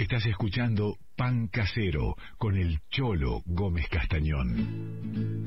Estás escuchando Pan Casero con el Cholo Gómez Castañón.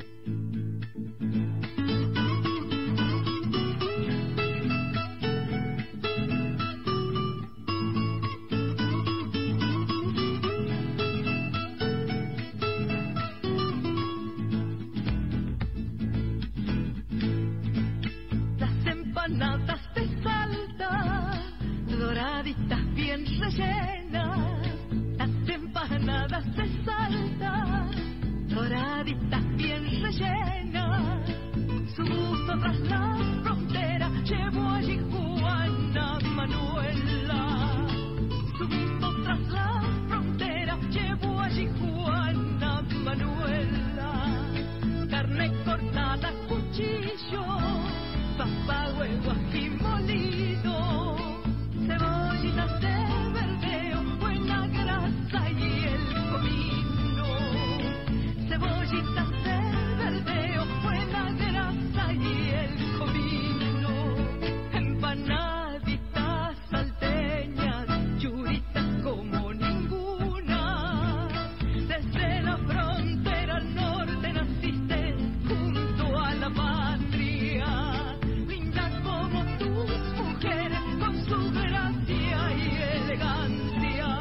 Las empanadas de Salta, doraditas bien rellenas. Las empanadas de Salta, doraditas bien rellenas. Su gusto tras la frontera llevó allí Juana Manuela. Su gusto tras la frontera llevó allí Juana Manuela. Carne cortada a cuchillo, papa, huevo, ají molido, cebollitas de verdeo, buena grasa y el comino. Cebollitas de verdeo, buena grasa y el comino. Empanaditas salteñas, churitas como ninguna. Desde la frontera al norte naciste junto a la patria. Linda como tus mujeres con su gracia y elegancia.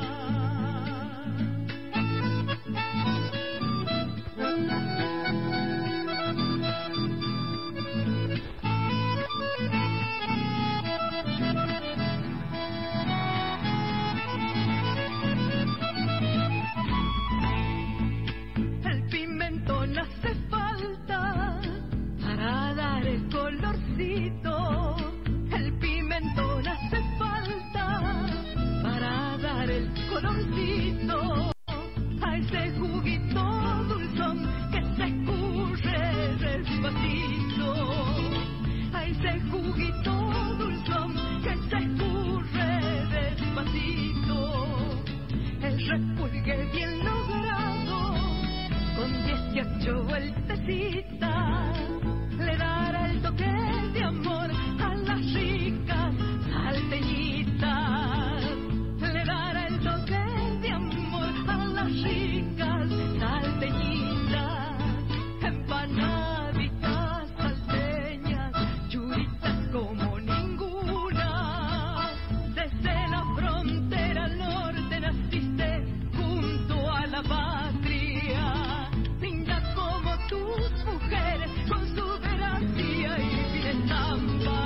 El pimentón hace falta para dar el colorcito. El pimentón hace falta para dar el colorcito a ese juguito dulzón que se escurre despacito. A ese juguito dulzón que se escurre despacito. El repulgue bien logrado con 18 vueltecitas le dará el toque de amor a las ricas salteñitas. Le dará el toque de amor a las ricas salteñitas. Empanaditas salteñas, churitas como ninguna. Desde la frontera al norte naciste junto a la patria. Linda como tus mujeres con su gracia y sin estampa.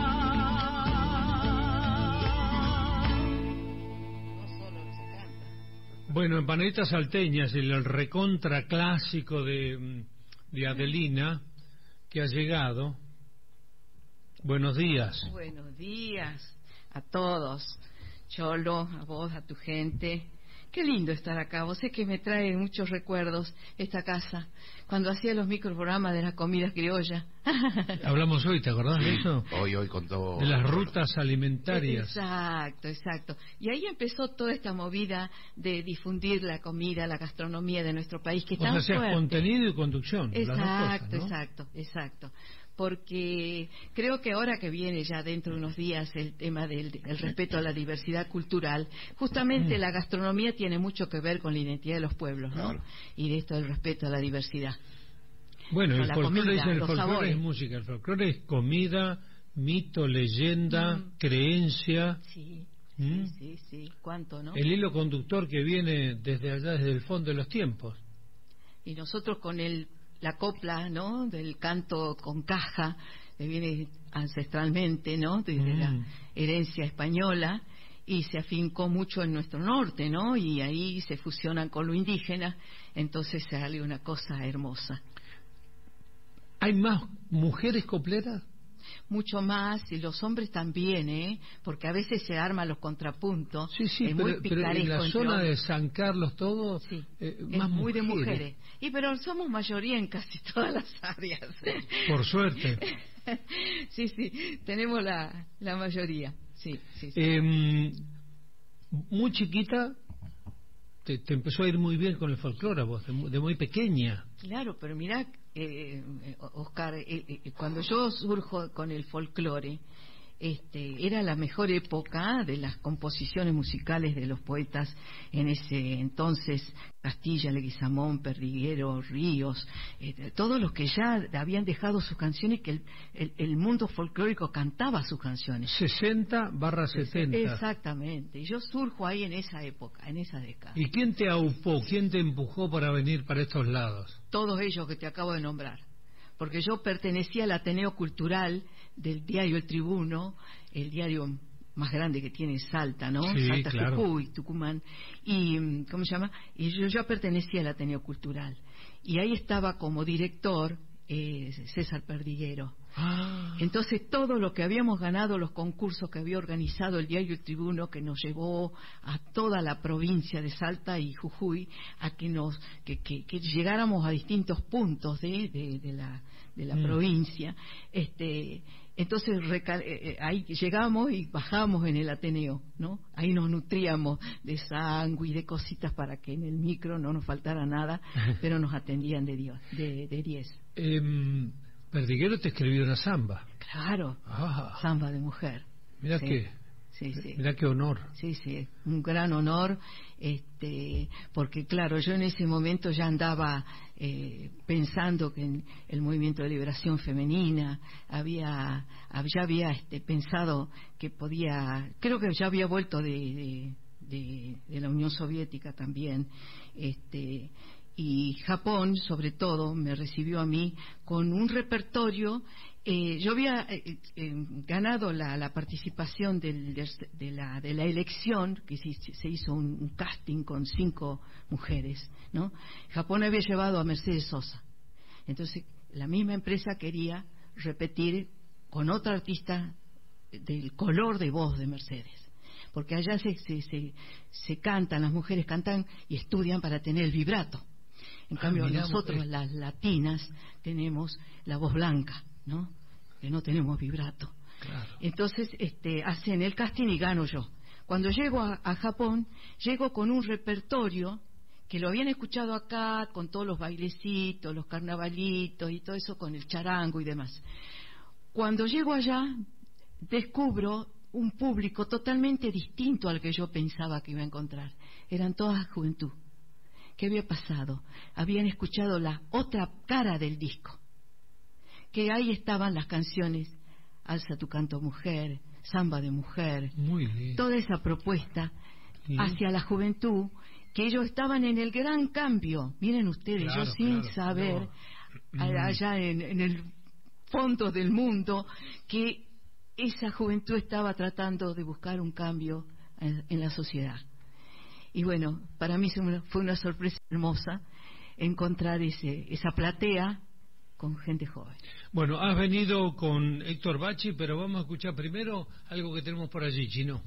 Bueno, empanaditas salteñas, el recontra clásico de Adelina, que ha llegado. Buenos días. Buenos días a todos, Cholo, a vos, a tu gente. Qué lindo estar acá. Vos sé que me trae muchos recuerdos esta casa, cuando hacía los microprogramas de la comida criolla. Hablamos hoy, ¿te acordás de eso? Hoy contó... De las rutas alimentarias. Exacto. Y ahí empezó toda esta movida de difundir la comida, la gastronomía de nuestro país, que es tan Vos hacías fuerte. contenido y conducción. Las dos cosas, ¿no? Exacto. Porque creo que ahora que viene ya dentro de unos días el tema del respeto a la diversidad cultural, justamente la gastronomía tiene mucho que ver con la identidad de los pueblos, ¿no? Claro. Y de esto del respeto a la diversidad. Bueno, el la folclore, comida, dicen, el los folclore sabores. es música, el folclore es comida, mito, leyenda, creencia. Sí, ¿Mm? sí, cuánto, ¿no? El hilo conductor que viene desde allá, desde el fondo de los tiempos. Y nosotros con la copla, ¿no? Del canto con caja, que viene ancestralmente, ¿no? Desde la herencia española, y se afincó mucho en nuestro norte, ¿no? Y ahí se fusionan con lo indígena, entonces sale una cosa hermosa. ¿Hay más mujeres copleras? Mucho más, y los hombres también, ¿eh? Porque a veces se arman los contrapuntos. Sí, es muy pero en picaresco la entre zona hombres. de San Carlos todo, Sí, más es muy de mujeres. mujeres. Y pero somos mayoría en casi todas las áreas. Por suerte. Sí, tenemos la mayoría. Sí. Muy chiquita te empezó a ir muy bien con el folclore, vos, de muy pequeña. Claro, pero mirá, Oscar, cuando yo surjo con el folclore, era la mejor época de las composiciones musicales de los poetas en ese entonces. Castilla, Leguizamón, Perdiguero, Ríos, todos los que ya habían dejado sus canciones, que el mundo folclórico cantaba sus canciones. 60/70. Exactamente, y yo surjo ahí en esa época, en esa década. ¿Y quién te aupó, quién te empujó para venir para estos lados? Todos ellos que te acabo de nombrar, porque yo pertenecía al Ateneo Cultural del diario El Tribuno, el diario más grande que tiene Salta, ¿no? Sí, Salta, claro. Jujuy, Tucumán, y ¿cómo se llama? Y yo ya pertenecía al Ateneo Cultural, y ahí estaba como director César Perdiguero. Entonces todo lo que habíamos ganado, los concursos que había organizado el diario El Tribuno, que nos llevó a toda la provincia de Salta y Jujuy a que llegáramos a distintos puntos de la provincia, entonces ahí llegamos y bajamos en el Ateneo, ¿no? Ahí nos nutríamos de sangre y de cositas para que en el micro no nos faltara nada, pero nos atendían de 10. Perdiguero te escribió una samba. Claro, samba de mujer. Mira sí. qué, sí. Mira qué honor. Sí, un gran honor, porque claro, yo en ese momento ya andaba pensando que en el movimiento de liberación femenina ya había pensado que podía, creo que ya había vuelto de la Unión Soviética también, y Japón, sobre todo, me recibió a mí con un repertorio. Yo había ganado la participación de la elección, que se hizo un casting con 5 mujeres, ¿no? Japón había llevado a Mercedes Sosa. Entonces, la misma empresa quería repetir con otra artista del color de voz de Mercedes. Porque allá se cantan, las mujeres cantan y estudian para tener el vibrato. En cambio, nosotros, las latinas, tenemos la voz blanca, ¿no? Que no tenemos vibrato. Claro. Entonces, hacen el casting y gano yo. Cuando llego a Japón, llego con un repertorio que lo habían escuchado acá, con todos los bailecitos, los carnavalitos y todo eso, con el charango y demás. Cuando llego allá, descubro un público totalmente distinto al que yo pensaba que iba a encontrar. Eran todas juventud. ¿Qué había pasado? Habían escuchado la otra cara del disco, que ahí estaban las canciones Alza tu canto mujer, Samba de mujer, muy bien, toda esa propuesta sí, hacia la juventud, que ellos estaban en el gran cambio. Miren ustedes, claro, yo sin claro, saber, allá en el fondo del mundo, que esa juventud estaba tratando de buscar un cambio en la sociedad. Y bueno, para mí fue una sorpresa hermosa encontrar esa platea con gente joven. Bueno, has venido con Héctor Bachi, pero vamos a escuchar primero algo que tenemos por allí, Chino.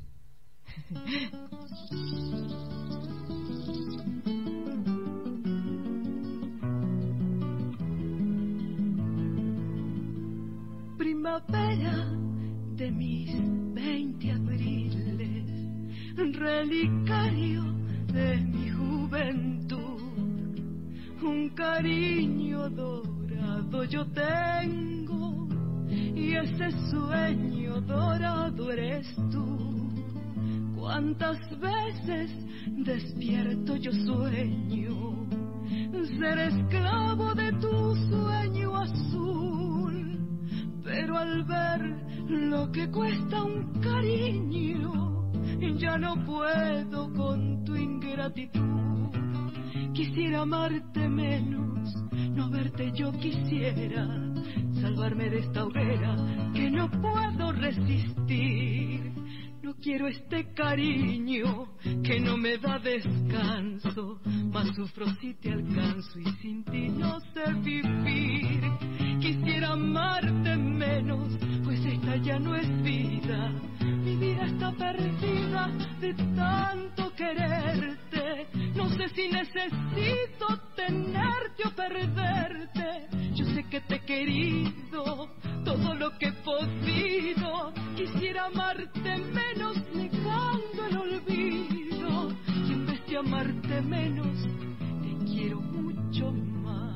Primavera de mis 20 abriles, relicario de mi juventud, un cariño dorado yo tengo y ese sueño dorado eres tú. Cuántas veces despierto yo sueño ser esclavo de tu sueño azul, pero al ver lo que cuesta un cariño ya no puedo con tu ingratitud. Quisiera amarte menos, no verte yo quisiera, salvarme de esta hoguera que no puedo resistir. No quiero este cariño que no me da descanso, mas sufro si te alcanzo y sin ti no sé vivir. Quisiera amarte menos, pues esta ya no es vida. Mi vida está perdida de tanto quererte. No sé si necesito tenerte o perderte. Yo sé que te he querido todo lo que he podido. Quisiera amarte menos negando el olvido. Y en vez de amarte menos, te quiero mucho más.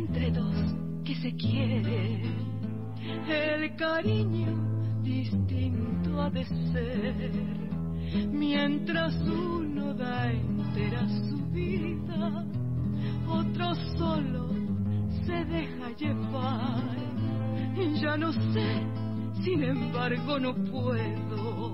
entre dos que se quieren, el cariño distinto ha de ser. Mientras uno da entera su vida, otro solo se deja llevar. Ya no sé, sin embargo no puedo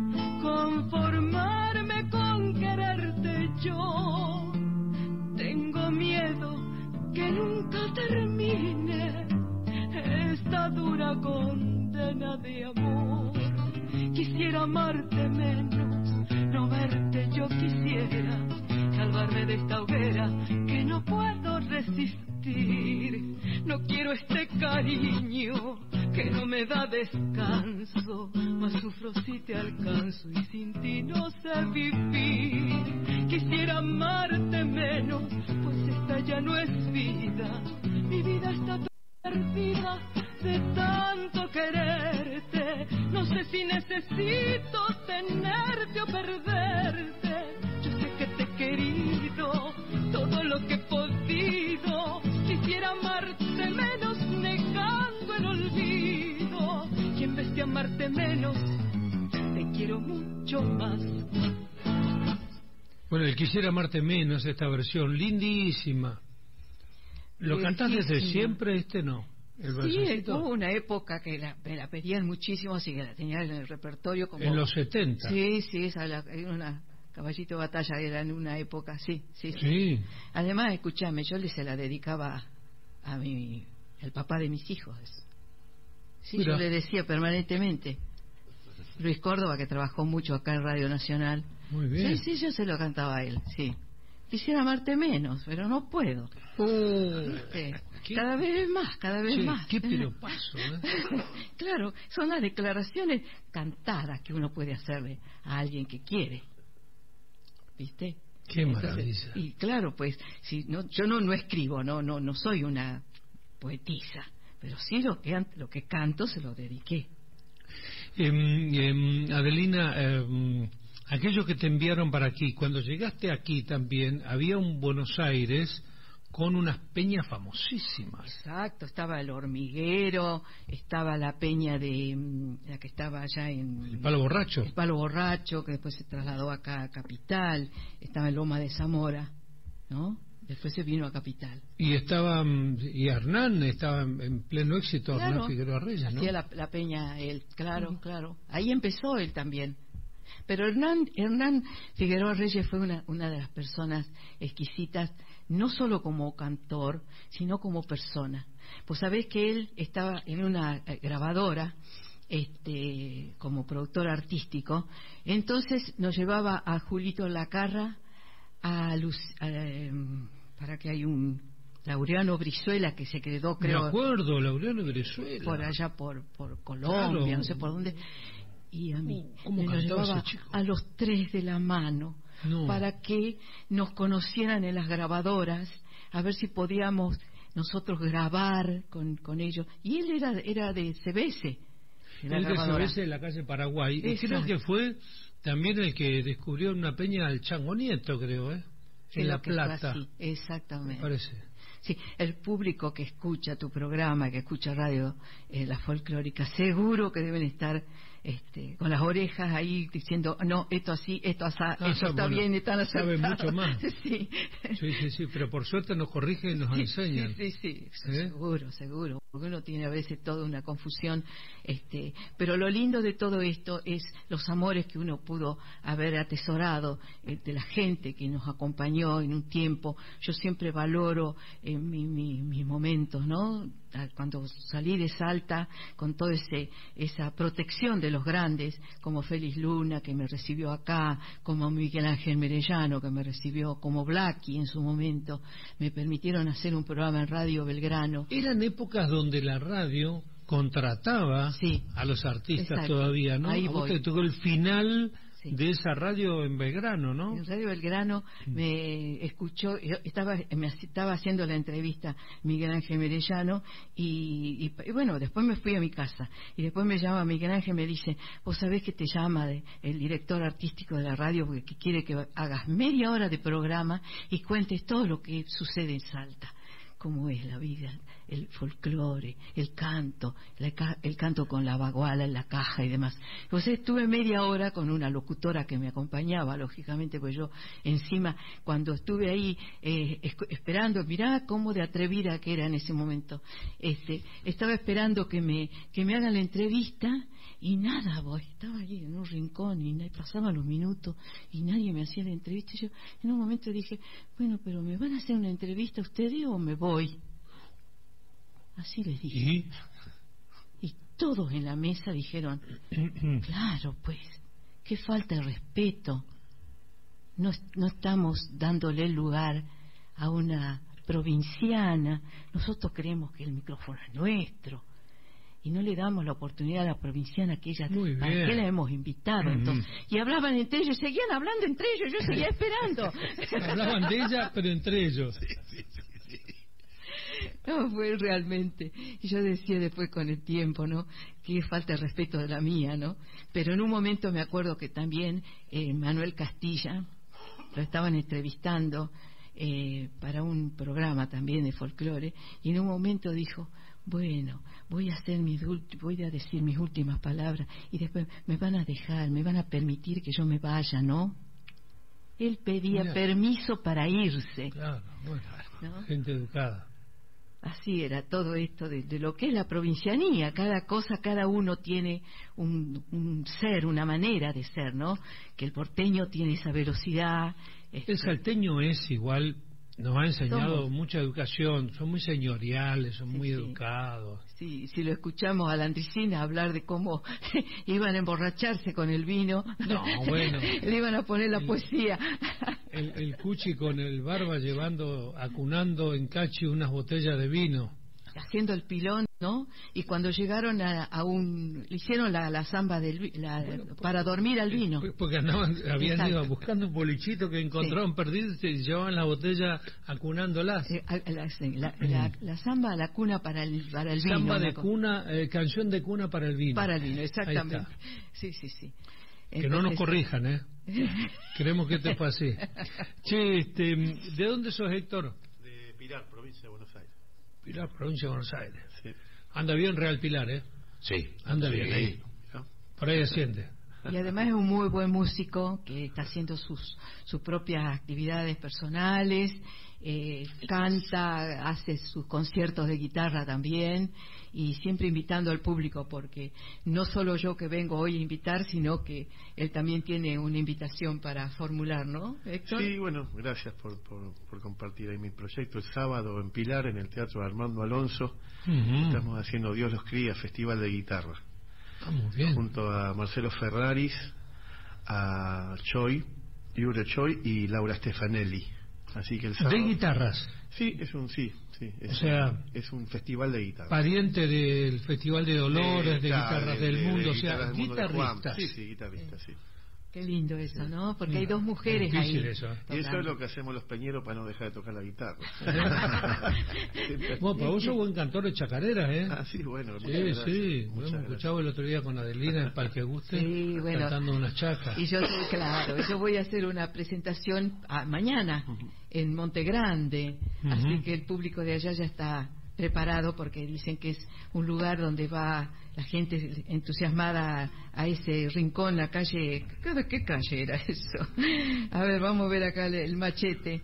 conformarme con quererte yo. Tengo miedo que nunca termine esta dura condena de amor. Quisiera amarte menos, no verte yo quisiera, salvarme de esta hoguera que no puedo resistir. No quiero este cariño que no me da descanso, mas sufro si te alcanzo y sin ti no sé vivir. Quisiera amarte menos, pues esta ya no es vida, mi vida está perdida de tanto quererte. No sé si necesito tenerte o perderte. Yo sé que te he querido todo lo que he podido. Quisiera amarte menos negando el olvido, y en vez de amarte menos te quiero mucho más. Bueno, el Quisiera amarte menos, esta versión lindísima. ¿Lo cantás desde siempre? No. Sí, hubo una época que me la pedían muchísimo, así que la tenía en el repertorio como... En los 70. Sí, una Caballito de Batalla era en una época, sí. Además, escúchame, yo se la dedicaba a el papá de mis hijos. Sí, yo le decía permanentemente. Luis Córdoba, que trabajó mucho acá en Radio Nacional. Muy bien. Sí, yo se lo cantaba a él, sí. Quisiera amarte menos, pero no puedo. Cada vez más, Qué piropazo, ¿eh? Claro, son las declaraciones cantadas que uno puede hacerle a alguien que quiere. ¿Viste? Qué maravilla. Y claro, pues, si no, yo no escribo, no soy una poetisa, pero sí lo que canto se lo dediqué. Adelina, aquello que te enviaron para aquí, cuando llegaste aquí también había un Buenos Aires con unas peñas famosísimas. Exacto, estaba el Hormiguero, estaba la peña de la que estaba allá en... El Palo Borracho. El Palo Borracho, que después se trasladó acá a Capital, estaba en Loma de Zamora, ¿no? Después se vino a Capital. Y Hernán estaba en pleno éxito, claro, Hernán Figueroa Reyes, ¿no? Hacía la peña él, claro. Ahí empezó él también. Pero Hernán Figueroa Reyes fue una de las personas exquisitas, no solo como cantor, sino como persona. Pues sabés que él estaba en una grabadora, como productor artístico, entonces nos llevaba a Julito Lacarra, para que hay un Laureano Brizuela que se quedó, creo... Me acuerdo, Laureano Brizuela. Por allá, por Colombia, claro. No sé por dónde... Y a mí me lo llevaba a los 3 de la mano, para que nos conocieran en las grabadoras, a ver si podíamos nosotros grabar con ellos. Y él era de CBS. Él de CBS en la calle Paraguay. Y creo que fue también el que descubrió una peña al Chango Nieto, creo, en La Plata. Sí, exactamente. Me parece. Sí, el público que escucha tu programa, que escucha radio, la folclórica, seguro que deben estar con las orejas ahí diciendo, no, esto así, esto asá, esto está bien, están acertados. Saben mucho más. Sí, pero por suerte nos corrigen y nos enseñan. Sí, seguro, porque uno tiene a veces toda una confusión, pero lo lindo de todo esto es los amores que uno pudo haber atesorado, de la gente que nos acompañó en un tiempo. Yo siempre valoro mis momentos, ¿no? Cuando salí de Salta con toda esa protección de los grandes, como Félix Luna, que me recibió acá, como Miguel Ángel Merellano, que me recibió, como Blackie en su momento, me permitieron hacer un programa en Radio Belgrano. Eran épocas donde la radio contrataba a los artistas. Exacto. Todavía, ¿no? Ahí a vos te tocó el final de esa radio en Belgrano, ¿no? En Radio Belgrano me escuchó, me estaba haciendo la entrevista Miguel Ángel Merellano y bueno, después me fui a mi casa y después me llama Miguel Ángel y me dice, vos sabés que te llama el director artístico de la radio porque quiere que hagas media hora de programa y cuentes todo lo que sucede en Salta. cómo es la vida, el folclore, el canto, el canto con la baguala en la caja y demás. Pues estuve media hora con una locutora que me acompañaba, lógicamente, pues yo encima, cuando estuve ahí esperando, mirá cómo de atrevida que era en ese momento, estaba esperando que me hagan la entrevista y nada, estaba allí en un rincón y pasaban los minutos y nadie me hacía la entrevista. Y yo en un momento dije, bueno, pero ¿me van a hacer una entrevista ustedes o me voy? Así les dije. Y todos en la mesa dijeron, claro, pues, qué falta de respeto. No estamos dándole lugar a una provinciana. Nosotros creemos que el micrófono es nuestro. Y no le damos la oportunidad a la provinciana que ella, para que la hemos invitado. Entonces, y hablaban entre ellos, seguían hablando entre ellos, yo seguía esperando. Hablaban de ella, pero entre ellos. Sí. No, fue realmente. Y yo decía después con el tiempo, ¿no? Qué falta de respeto de la mía, ¿no? Pero en un momento me acuerdo que también Manuel Castilla lo estaban entrevistando para un programa también de folclore, y en un momento dijo, bueno, voy a decir mis últimas palabras y después me van a permitir que yo me vaya, ¿no? Él pedía permiso para irse. Claro, bueno, ¿no? Gente educada. Así era todo esto de lo que es la provincianía. Cada uno tiene un ser, una manera de ser, ¿no? Que el porteño tiene esa velocidad. El salteño es igual, nos ha enseñado mucha educación, son muy señoriales, son muy educados. Sí, si lo escuchamos a la Andricina hablar de cómo iban a emborracharse con el vino, no, bueno, le iban a poner la poesía. El Cuchi con el barba acunando en cachi unas botellas de vino. Haciendo el pilón, ¿no? Y cuando llegaron le hicieron la zamba para dormir al vino. Porque habían ido buscando un bolichito que encontraron perdido y llevaban la botella acunándolas. La zamba, la cuna para el vino. Zamba de cuna, canción de cuna para el vino. Para el vino, exactamente. Sí. Que entonces, no nos corrijan, ¿eh? Queremos que esto fue así. Che, ¿de dónde sos, Héctor? De Pilar, provincia de Buenos Aires. Pilar, provincia de Buenos Aires. Sí. Anda bien Real Pilar, ¿eh? Sí. Anda bien ahí. Por ahí asciende. Y además es un muy buen músico que está haciendo sus propias actividades personales, canta, hace sus conciertos de guitarra también, y siempre invitando al público, porque no solo yo que vengo hoy a invitar, sino que él también tiene una invitación para formular, ¿no, Héctor? Sí, bueno, gracias por compartir ahí mi proyecto. El sábado en Pilar, en el Teatro Armando Alonso, estamos haciendo Dios los cría, Festival de Guitarra. Muy bien. Junto a Marcelo Ferraris, a Iure Choi y Laura Stefanelli. Así que el sábado... ¿De guitarras? Sí, es un es un festival de guitarra. Pariente del Festival de Dolores, de Guitarras del Mundo, o sea, guitarristas. Sí, guitarristas, sí. Qué lindo eso, ¿no? Porque hay dos mujeres ahí. Eso. Y eso es lo que hacemos los peñeros para no dejar de tocar la guitarra. Bueno, pero vos sos buen cantor de chacarera, ¿eh? Ah, sí, bueno. Sí, lo hemos escuchado el otro día con Adelina en Parque Guste, cantando unas chacas. Y yo voy a hacer una presentación mañana en Montegrande, así que el público de allá ya está preparado, porque dicen que es un lugar donde va la gente entusiasmada a ese rincón, la calle, ¿qué calle era eso? A ver, vamos a ver acá el machete.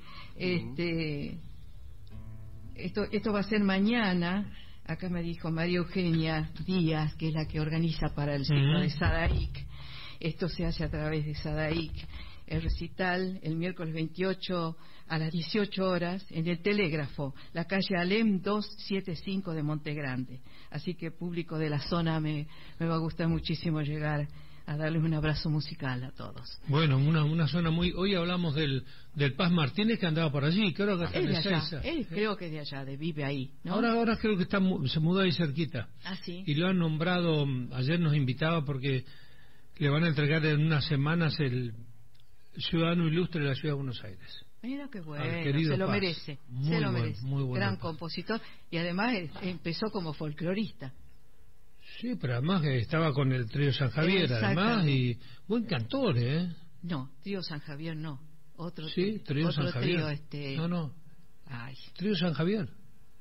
Esto va a ser mañana. Acá me dijo María Eugenia Díaz, que es la que organiza para el ciclo de Sadaic. Esto se hace a través de Sadaic. El recital el miércoles 28 a las 18 horas en el Telégrafo, la calle Alem 275 de Montegrande. Así que público de la zona me va a gustar muchísimo llegar a darles un abrazo musical a todos. Bueno, una zona muy... Hoy hablamos del Paz Martínez, que andaba por allí. Creo que está en Ezeiza. Él creo que de allá, vive ahí, ¿no? Ahora creo que se mudó ahí cerquita. Ah, sí. Y lo han nombrado, ayer nos invitaba porque le van a entregar en unas semanas el ciudadano ilustre de la ciudad de Buenos Aires. Mira qué bueno, se lo merece, muy bueno, gran compositor, y además empezó como folclorista. Sí, pero además estaba con el trío San Javier, además, y buen cantor, ¿eh? No, trío San Javier no, otro sí, trío San Javier. Trío, No. Ay. Trío San Javier.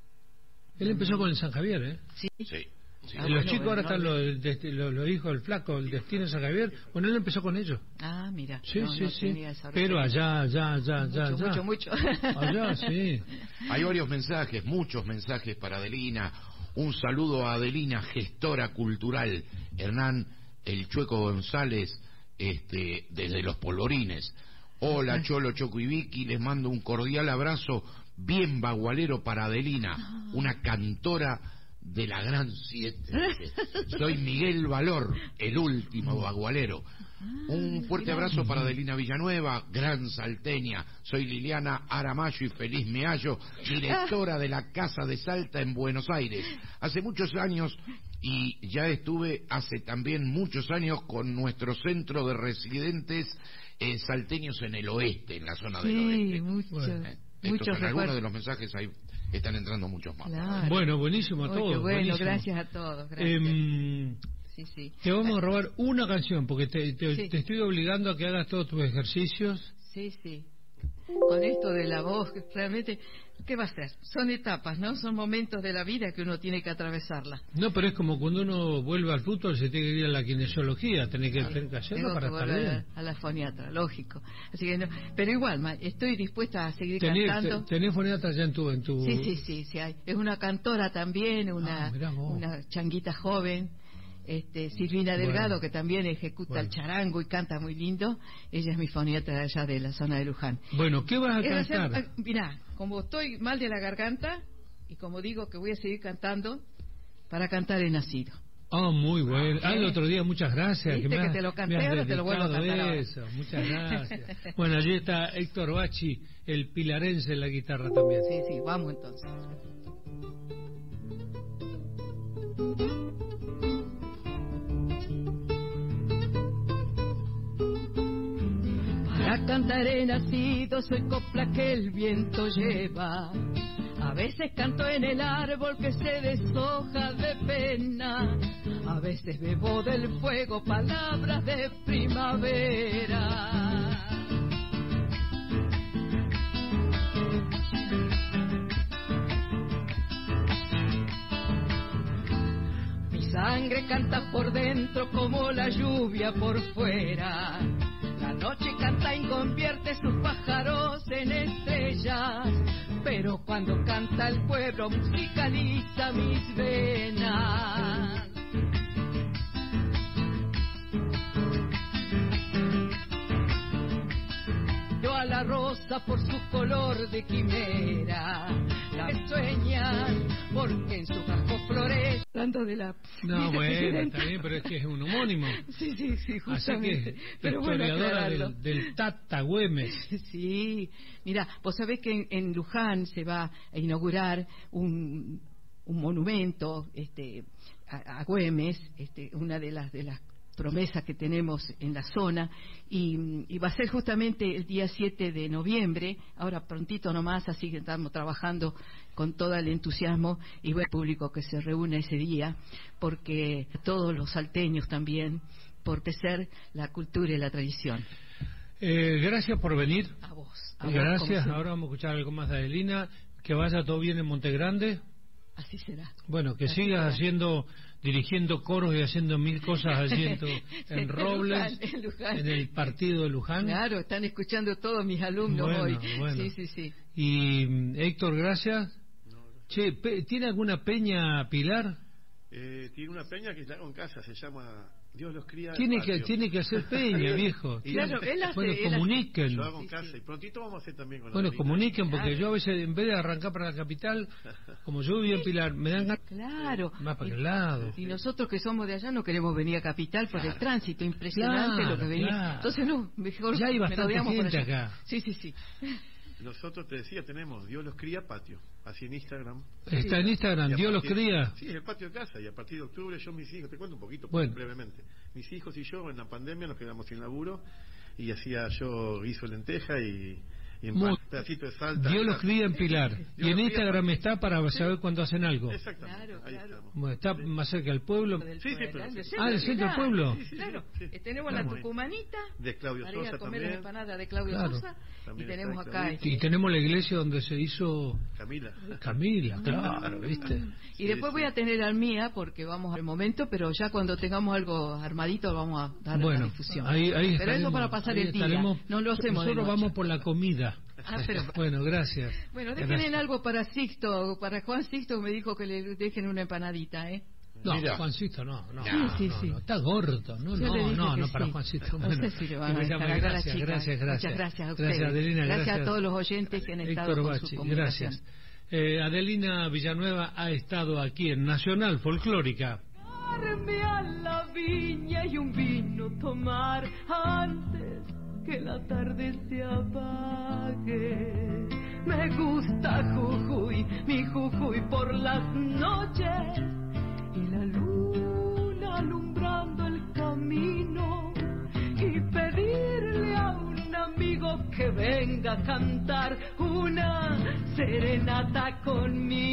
Él empezó con el San Javier, ¿eh? Sí. Sí. Sí. Los chicos ahora están los hijos del Flaco, el Destino San Javier. Bueno, él empezó con ellos. Ah, mira. Sí, no, sí, no sí. tenía esa Pero allá. Mucho. Allá, sí. Hay varios mensajes, muchos mensajes para Adelina. Un saludo a Adelina, gestora cultural. Hernán El Chueco González, desde Los Polvorines. Hola, Cholo, Choco y Vicky, les mando un cordial abrazo bien bagualero para Adelina, una cantora de la Gran 7. Soy Miguel Valor, el último bagualero. Un fuerte abrazo para Adelina Villanueva, gran salteña. Soy Liliana Aramayo y Feliz Meallo, directora de la Casa de Salta en Buenos Aires. Hace muchos años, y ya estuve hace también muchos años con nuestro centro de residentes salteños en el oeste, en la zona del oeste. Estos son algunos de los mensajes, ahí están entrando muchos más. Claro. Bueno, buenísimo a todos. Bueno, buenísimo. gracias a todos. Gracias. Sí. Te vamos a robar una canción, porque te estoy obligando a que hagas todos tus ejercicios. Sí. Con esto de la voz, realmente, ¿qué va a ser? Son etapas, ¿no? Son momentos de la vida que uno tiene que atravesarla. No, pero es como cuando uno vuelve al fútbol, se tiene que ir a la kinesiología, tenés que hacerlo para estar bien. A la foniatra, lógico. Así que no, pero igual, estoy dispuesta a seguir cantando. ¿Tenés foniatra ya en tu...? Sí, hay. Es una cantora también, una changuita joven. Silvina Delgado, que también ejecuta el charango y canta muy lindo. Ella es mi foniatra de allá de la zona de Luján. Bueno, ¿qué vas a cantar? Mirá, como estoy mal de la garganta y como digo que voy a seguir cantando, para cantar he nacido. Muy bueno. El otro día, muchas gracias. ¿Viste que te lo canté, ahora te lo vuelvo a cantar ahora? Eso, muchas gracias. Bueno, allí está Héctor Bachi, el pilarense en la guitarra también. Sí, vamos entonces. Para cantar he nacido, soy copla que el viento lleva. A veces canto en el árbol que se deshoja de pena. A veces bebo del fuego palabras de primavera. Mi sangre canta por dentro como la lluvia por fuera. La noche canta y convierte sus pájaros en estrellas, pero cuando canta el pueblo musicaliza mis venas. Yo a la rosa por su color de quimera, la que sueñan porque en su casco florece. Hablando de la... No, bueno, está bien, pero es que es un homónimo. Sí, justamente. Así que, pero historiadora del Tata Güemes. Sí, mira, vos sabés que en Luján se va a inaugurar un monumento a Güemes, una de las promesas que tenemos en la zona, y va a ser justamente el día 7 de noviembre, ahora prontito nomás, así que estamos trabajando con todo el entusiasmo y buen público que se reúne ese día, porque todos los salteños también, por tecer la cultura y la tradición. Gracias por venir. A vos. Gracias. Ahora vamos a escuchar algo más de Adelina. Que vaya todo bien en Montegrande. Así será. Bueno, que sigas dirigiendo coros y haciendo mil cosas allí en Robles, en Luján. En el partido de Luján. Claro, están escuchando todos mis alumnos hoy. Bueno. Sí. Y Héctor, gracias. Che, ¿tiene alguna peña, Pilar? Tiene una peña que está en casa, se llama Dios los cría. Tiene que hacer peña, viejo. Claro, comuniquen. Yo hago en casa y prontito vamos a hacer también con comuniquen, porque yo a veces, en vez de arrancar para la capital, como yo vivo en Pilar, me dan ganas. Claro. Más para aquel lado. Y nosotros que somos de allá no queremos venir a capital por el tránsito impresionante lo que venía. Claro. Entonces mejor ya hay bastante gente acá. Sí. Nosotros, te decía, tenemos Dios los cría patio, así en Instagram. Está en Instagram, Dios los cría. Sí, es el patio de casa, y a partir de octubre mis hijos, te cuento un poquito brevemente, mis hijos y yo en la pandemia nos quedamos sin laburo, y hacía yo guiso de lenteja y y en pedacito de Salta. Dios los cría en Pilar. Y en Instagram está para saber cuándo hacen algo. Exactamente. Claro. Bueno, está más cerca del pueblo. Sí, pero del centro del pueblo. Claro. Tenemos la tucumanita de Claudio para ir Sosa a comer también. las empanadas de Claudio Sosa. Y tenemos acá y tenemos la iglesia donde se hizo Camila, claro, ¿viste? Y después voy a tener al mía porque vamos al momento, pero ya cuando tengamos algo armadito vamos a dar la difusión. Ahí pero eso para pasar el día, no lo hacemos. Nosotros vamos por la comida. Pero... Bueno, gracias. Bueno, dejen algo para Sixto, para Juan Sixto, me dijo que le dejen una empanadita, No, mira. Juancito no. Sí. Está gordo. No, para Juancito. No sé si le van a descargar a la chica. Gracias. Muchas gracias a ustedes. Gracias, Adelina. Gracias a todos los oyentes que han estado con su comunicación. Gracias. Adelina Villanueva ha estado aquí en Nacional Folclórica. Darme a la viña y un vino tomar antes que la tarde se apague. Me gusta Jujuy, mi Jujuy por las noches y la luna alumbrando el camino y pedirle a un amigo que venga a cantar una serenata conmigo.